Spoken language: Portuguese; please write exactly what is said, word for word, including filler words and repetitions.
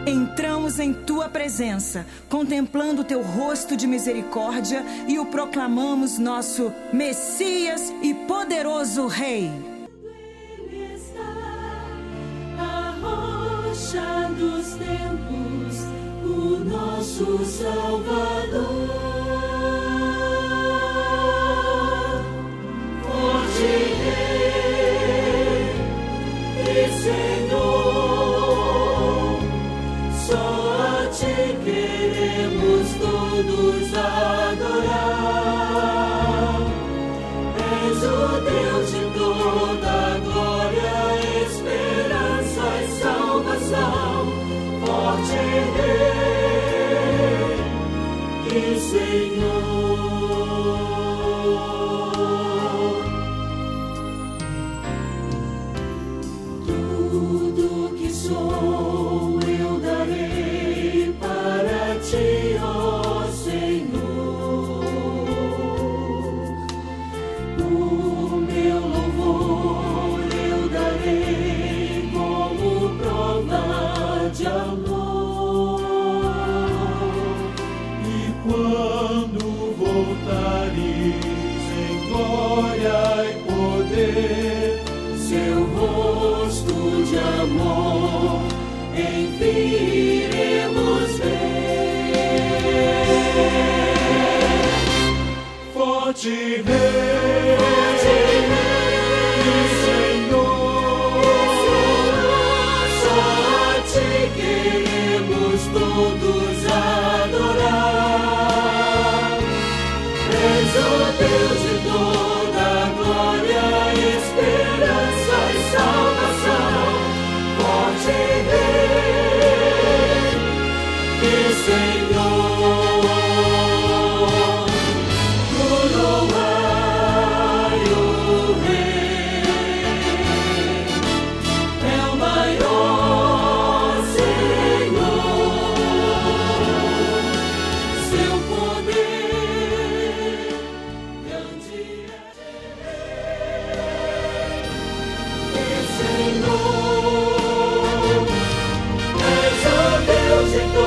Entramos em tua presença, contemplando o teu rosto de misericórdia e o proclamamos nosso Messias e poderoso Rei. Ele está, a rocha dos tempos, o nosso Salvador. Forte Rei e Senhor, só a ti queremos todos adorar. És o Deus de toda glória, esperança e salvação. Forte Rei e Senhor. Tudo que sou eu darei para ti, ó Senhor. O meu louvor eu darei como prova de amor. E quando voltares em glória e poder, seu rosto de amor enfim iremos ver. forte Rei, Forte Rei e Senhor, só a ti queremos todos adorar. És o Deus de toda glória, esperança e salvação. Forte Rei e Senhor, coroai o Rei, é o maior Senhor, seu poder grande é. Senhor, és o Deus de toda